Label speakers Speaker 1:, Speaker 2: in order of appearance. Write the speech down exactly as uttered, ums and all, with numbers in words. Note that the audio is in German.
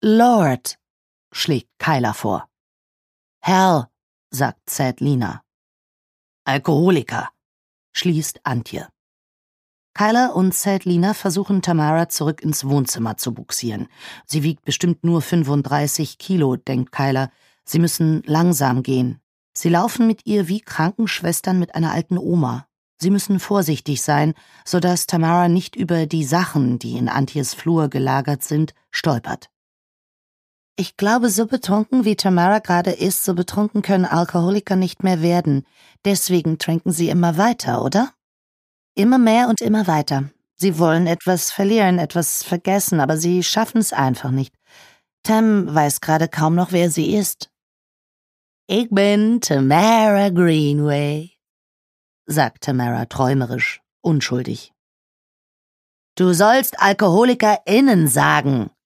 Speaker 1: Lord, schlägt Kyla vor. Hell, sagt Sad Lina. Alkoholiker, schließt Antje. Kyla und Sad Lina versuchen Tamara zurück ins Wohnzimmer zu bugsieren. Sie wiegt bestimmt nur fünfunddreißig Kilo, denkt Kyla. Sie müssen langsam gehen. Sie laufen mit ihr wie Krankenschwestern mit einer alten Oma. Sie müssen vorsichtig sein, sodass Tamara nicht über die Sachen, die in Antjes Flur gelagert sind, stolpert. Ich glaube, so betrunken wie Tamara gerade ist, so betrunken können Alkoholiker nicht mehr werden. Deswegen trinken sie immer weiter, oder? Immer mehr und immer weiter. Sie wollen etwas verlieren, etwas vergessen, aber sie schaffen es einfach nicht. Tam weiß gerade kaum noch, wer sie ist. Ich bin Tamara Greenway, sagt Tamara träumerisch, unschuldig. Du sollst AlkoholikerInnen sagen,